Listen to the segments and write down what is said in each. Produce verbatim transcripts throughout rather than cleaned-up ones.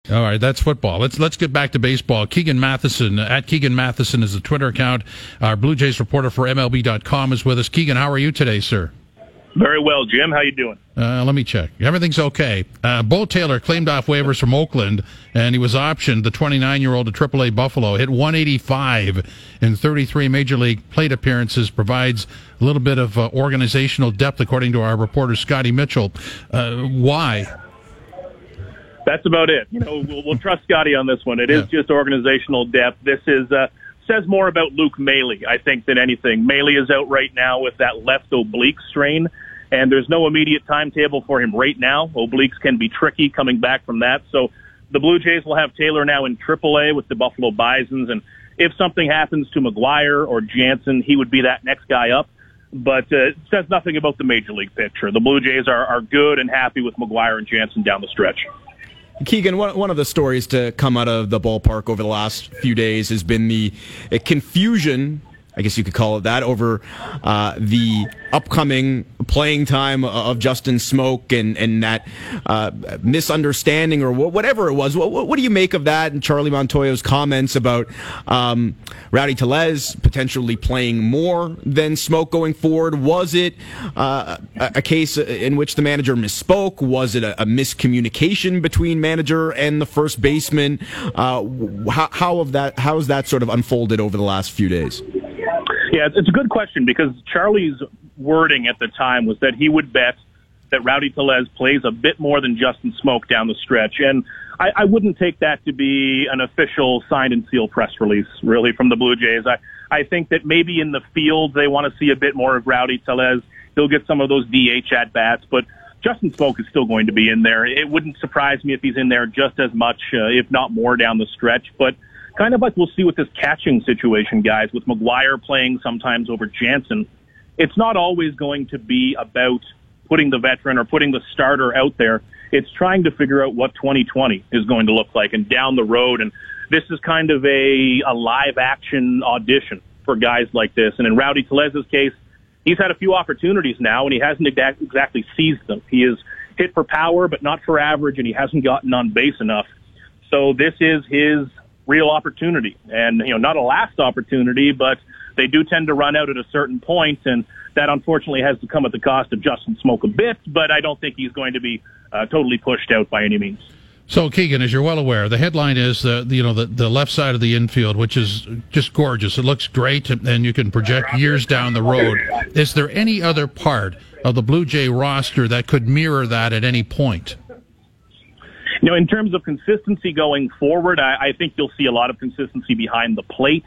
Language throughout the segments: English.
All right, that's football. Let's let's get back to baseball. Keegan Matheson, at Keegan Matheson is the Twitter account. Our Blue Jays reporter for M L B dot com is with us. Keegan, how are you today, sir? Very well, Jim. How you doing? Uh, let me check. Everything's okay. Uh, Bo Taylor claimed off waivers from Oakland, and he was optioned, the twenty-nine-year-old to triple A Buffalo. Hit one eighty-five in thirty-three Major League plate appearances, provides a little bit of uh, organizational depth, according to our reporter, Scotty Mitchell. Uh, why? That's about it. You know, we'll, we'll trust Scotty on this one. It yeah. is just organizational depth. This is uh, says more about Luke Maile, I think, than anything. Maile is out right now with that left oblique strain, and there's no immediate timetable for him right now. Obliques can be tricky coming back from that. So the Blue Jays will have Taylor now in triple A with the Buffalo Bisons, and if something happens to McGuire or Jansen, he would be that next guy up. But uh, it says nothing about the Major League picture. The Blue Jays are, are good and happy with McGuire and Jansen down the stretch. Keegan, one, one of the stories to come out of the ballpark over the last few days has been the uh, confusion, I guess you could call it that, over uh, the upcoming playing time of Justin Smoak and, and that uh, misunderstanding or whatever it was. What, what do you make of that and Charlie Montoyo's comments about um, Rowdy Tellez potentially playing more than Smoak going forward? Was it uh, a, a case in which the manager misspoke? Was it a, a miscommunication between manager and the first baseman? Uh, how, how, of that, how has that sort of unfolded over the last few days? Yeah, it's a good question because Charlie's wording at the time was that he would bet that Rowdy Tellez plays a bit more than Justin Smoak down the stretch. And I, I wouldn't take that to be an official signed and sealed press release, really, from the Blue Jays. I, I think that maybe in the field they want to see a bit more of Rowdy Tellez. He'll get some of those D H at-bats, but Justin Smoak is still going to be in there. It wouldn't surprise me if he's in there just as much, uh, if not more, down the stretch. But kind of like we'll see with this catching situation, guys, with McGuire playing sometimes over Jansen, it's not always going to be about putting the veteran or putting the starter out there. It's trying to figure out what twenty twenty is going to look like and down the road. And this is kind of a, a live-action audition for guys like this. And in Rowdy Tellez's case, he's had a few opportunities now, and he hasn't exact, exactly seized them. He is hit for power, but not for average, and he hasn't gotten on base enough. So this is his real opportunity, and you know, not a last opportunity, but they do tend to run out at a certain point, and that unfortunately has to come at the cost of Justin Smoak a bit, but I don't think he's going to be uh, totally pushed out by any means. So, Keegan, as you're well aware, the headline is the you know the, the left side of the infield, which is just gorgeous. It looks great, and you can project years down the road. Is there any other part of the Blue Jay roster that could mirror that at any point? You know, in terms of consistency going forward, I, I think you'll see a lot of consistency behind the plate.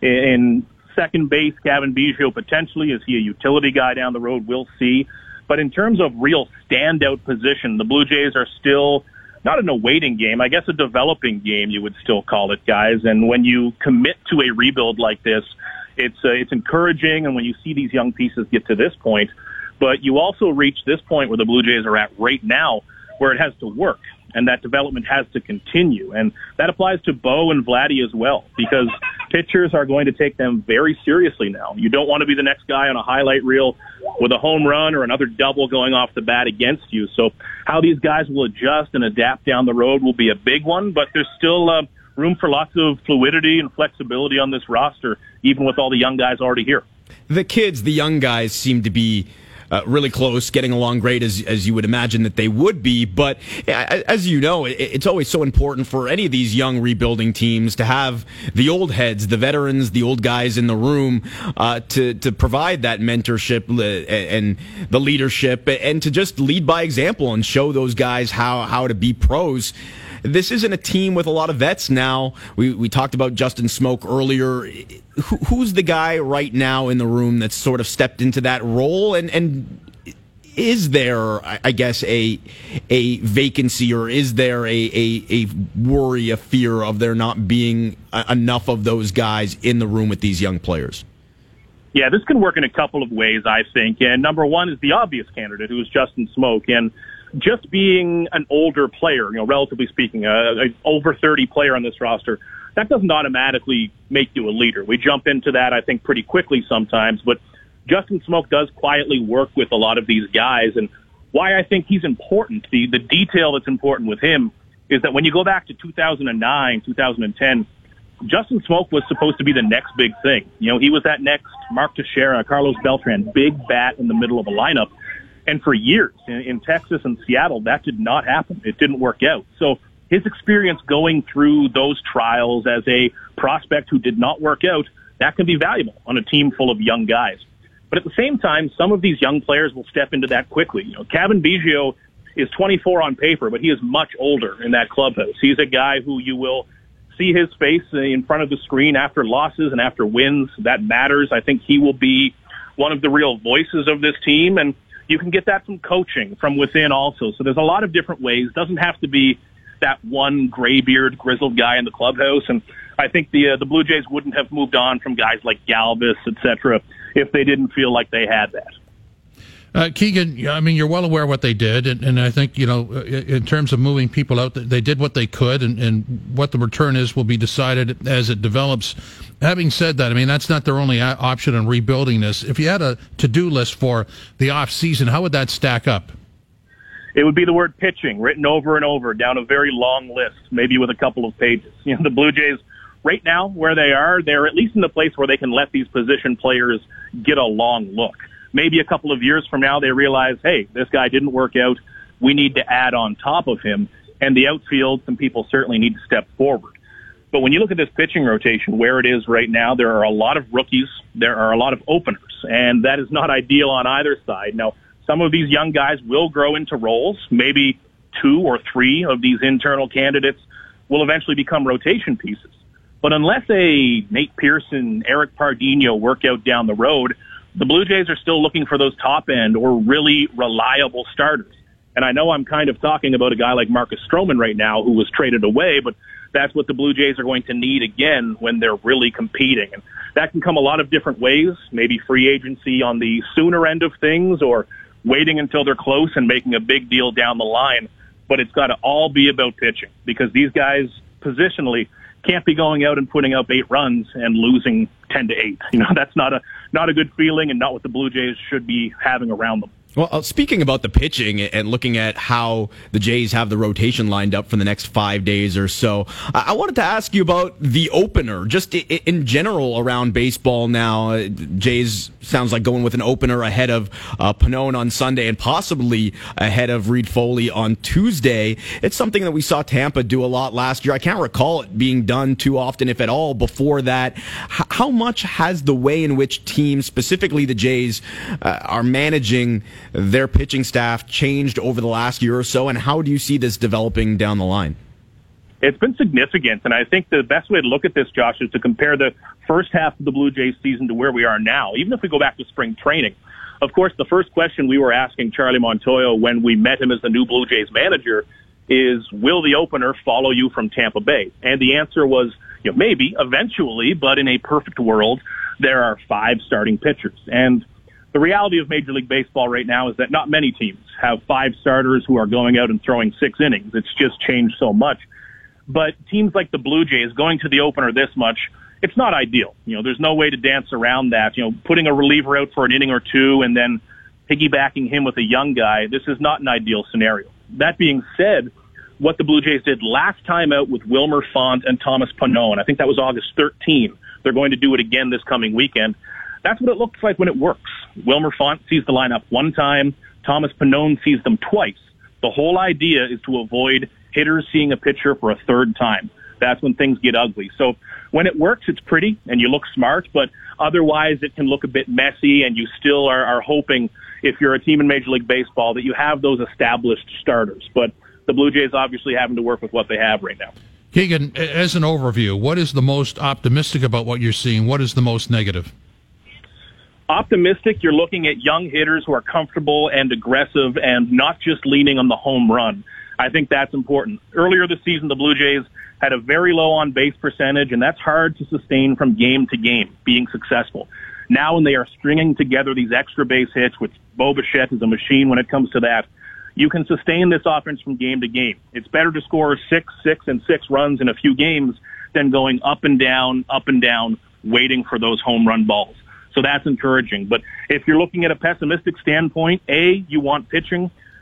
In second base, Gavin Biggio potentially, is he a utility guy down the road? We'll see. But in terms of real standout position, the Blue Jays are still not in a waiting game, I guess a developing game, you would still call it, guys. And when you commit to a rebuild like this, it's uh, it's encouraging. And when you see these young pieces get to this point, but you also reach this point where the Blue Jays are at right now, where it has to work. And that development has to continue. And that applies to Bo and Vladdy as well, because pitchers are going to take them very seriously now. You don't want to be the next guy on a highlight reel with a home run or another double going off the bat against you. So how these guys will adjust and adapt down the road will be a big one, but there's still uh, room for lots of fluidity and flexibility on this roster, even with all the young guys already here. The kids, the young guys, seem to be Uh, really close, getting along great as as you would imagine that they would be. But as you know, it, it's always so important for any of these young rebuilding teams to have the old heads, the veterans, the old guys in the room uh, to to provide that mentorship and the leadership and to just lead by example and show those guys how how to be pros. This isn't a team with a lot of vets now. We we talked about Justin Smoak earlier. Who, who's the guy right now in the room that's sort of stepped into that role? And and is there, I guess, a a vacancy, or is there a a, a worry, a fear of there not being enough of those guys in the room with these young players? Yeah, this can work in a couple of ways, I think. And number one is the obvious candidate, who is Justin Smoak. And just being an older player, you know, relatively speaking, an over thirty player on this roster, that doesn't automatically make you a leader. We jump into that, I think, pretty quickly sometimes. But Justin Smoak does quietly work with a lot of these guys. And why I think he's important, the, the detail that's important with him is that when you go back to two thousand nine, two thousand ten, Justin Smoak was supposed to be the next big thing. You know, he was that next Mark Teixeira, Carlos Beltran, big bat in the middle of a lineup. And for years in, in Texas and Seattle, that did not happen. It didn't work out. So his experience going through those trials as a prospect who did not work out, that can be valuable on a team full of young guys. But at the same time, some of these young players will step into that quickly. You know, Kevin Biggio is twenty-four on paper, but he is much older in that clubhouse. He's a guy who you will see his face in front of the screen after losses and after wins. That matters. I think he will be one of the real voices of this team, and you can get that from coaching from within also. So there's a lot of different ways. Doesn't have to be that one graybeard, grizzled guy in the clubhouse. And I think the uh, the Blue Jays wouldn't have moved on from guys like Galvis, et cetera, if they didn't feel like they had that. Uh, Keegan, I mean, you're well aware of what they did, and, and I think, you know, in terms of moving people out, they did what they could, and, and what the return is will be decided as it develops. Having said that, I mean, that's not their only option in rebuilding this. If you had a to-do list for the off-season, how would that stack up? It would be the word pitching written over and over down a very long list, maybe with a couple of pages. You know, the Blue Jays, right now, where they are, they're at least in the place where they can let these position players get a long look. Maybe a couple of years from now, they realize, hey, this guy didn't work out. We need to add on top of him. And the outfield, some people certainly need to step forward. But when you look at this pitching rotation, where it is right now, there are a lot of rookies. There are a lot of openers. And that is not ideal on either side. Now, some of these young guys will grow into roles. Maybe two or three of these internal candidates will eventually become rotation pieces. But unless a Nate Pearson, Eric Pardinho work out down the road, the Blue Jays are still looking for those top-end or really reliable starters. And I know I'm kind of talking about a guy like Marcus Stroman right now who was traded away, but that's what the Blue Jays are going to need again when they're really competing. And that can come a lot of different ways, maybe free agency on the sooner end of things or waiting until they're close and making a big deal down the line. But it's got to all be about pitching because these guys positionally can't be going out and putting up eight runs and losing ten to eight. You know, that's not a not a good feeling and not what the Blue Jays should be having around them. Well, uh, speaking about the pitching and looking at how the Jays have the rotation lined up for the next five days or so, I, I wanted to ask you about the opener, just I- in general around baseball now. Uh, Jays sounds like going with an opener ahead of uh, Pannone on Sunday and possibly ahead of Reed Foley on Tuesday. It's something that we saw Tampa do a lot last year. I can't recall it being done too often, if at all, before that. H- how much has the way in which teams, specifically the Jays, uh, are managing their pitching staff changed over the last year or so, and how do you see this developing down the line? It's been significant, and I think the best way to look at this, Josh, is to compare the first half of the Blue Jays season to where we are now, even if we go back to spring training. Of course, the first question we were asking Charlie Montoyo when we met him as the new Blue Jays manager is, will the opener follow you from Tampa Bay? And the answer was, you know, maybe, eventually, but in a perfect world, there are five starting pitchers. And the reality of Major League Baseball right now is that not many teams have five starters who are going out and throwing six innings. It's just changed so much. But teams like the Blue Jays going to the opener this much, it's not ideal. You know, there's no way to dance around that. You know, putting a reliever out for an inning or two and then piggybacking him with a young guy, this is not an ideal scenario. That being said, what the Blue Jays did last time out with Wilmer Font and Thomas Pannone, I think that was August thirteenth. They're going to do it again this coming weekend. That's what it looks like when it works. Wilmer Font sees the lineup one time. Thomas Pannone sees them twice. The whole idea is to avoid hitters seeing a pitcher for a third time. That's when things get ugly. So when it works, it's pretty and you look smart, but otherwise it can look a bit messy, and you still are, are hoping, if you're a team in Major League Baseball, that you have those established starters. But the Blue Jays obviously having to work with what they have right now. Keegan, as an overview, what is the most optimistic about what you're seeing? What is the most negative? Optimistic, you're looking at young hitters who are comfortable and aggressive and not just leaning on the home run. I think that's important. Earlier this season, the Blue Jays had a very low on-base percentage, and that's hard to sustain from game to game, being successful. Now when they are stringing together these extra base hits, which Bo Bichette is a machine when it comes to that, you can sustain this offense from game to game. It's better to score six, six, and six runs in a few games than going up and down, up and down, waiting for those home run balls. So that's encouraging. But if you're looking at a pessimistic standpoint, A, you want pitching.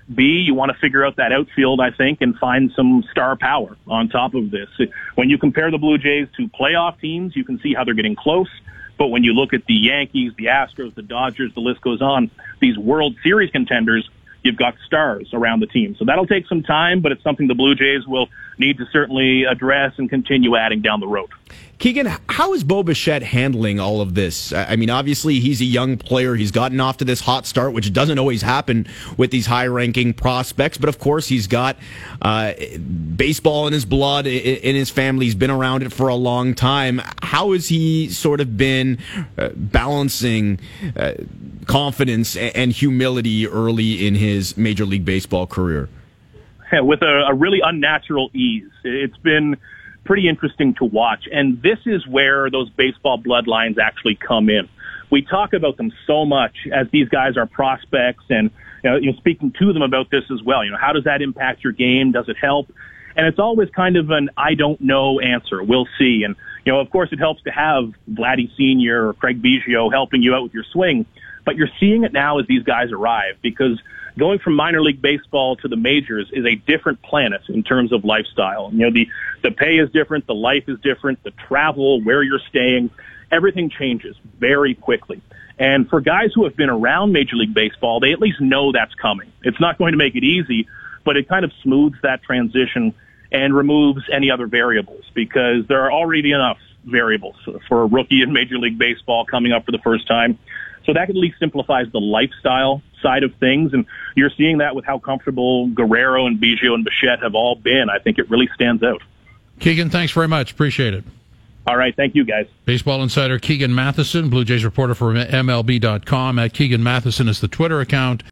B, you want to figure out that outfield, I think, and find some star power on top of this. When you compare the Blue Jays to playoff teams, you can see how they're getting close. But when you look at the Yankees, the Astros, the Dodgers, the list goes on, these World Series contenders, you've got stars around the team. So that'll take some time, but it's something the Blue Jays will need to certainly address and continue adding down the road. Keegan, how is Bo Bichette handling all of this? I mean, obviously, he's a young player. He's gotten off to this hot start, which doesn't always happen with these high-ranking prospects. But, of course, he's got uh, baseball in his blood, in his family. He's been around it for a long time. How has he sort of been uh, balancing uh, confidence and humility early in his Major League Baseball career? With a, a really unnatural ease. It's been pretty interesting to watch. And this is where those baseball bloodlines actually come in. We talk about them so much as these guys are prospects, and you know, you know, speaking to them about this as well. You know, how does that impact your game? Does it help? And it's always kind of an I don't know answer. We'll see. And, you know, of course it helps to have Vladdy Senior or Craig Biggio helping you out with your swing. But you're seeing it now as these guys arrive, because going from minor league baseball to the majors is a different planet in terms of lifestyle. You know, the, the pay is different, the life is different, the travel, where you're staying, everything changes very quickly. And for guys who have been around Major League Baseball, they at least know that's coming. It's not going to make it easy, but it kind of smooths that transition and removes any other variables, because there are already enough variables for a rookie in Major League Baseball coming up for the first time. So that at least simplifies the lifestyle side of things, and you're seeing that with how comfortable Guerrero and Biggio and Bichette have all been. I think it really stands out. Keegan, thanks very much. Appreciate it. All right, thank you, guys. Baseball insider Keegan Matheson, Blue Jays reporter for M L B dot com. At Keegan Matheson is the Twitter account.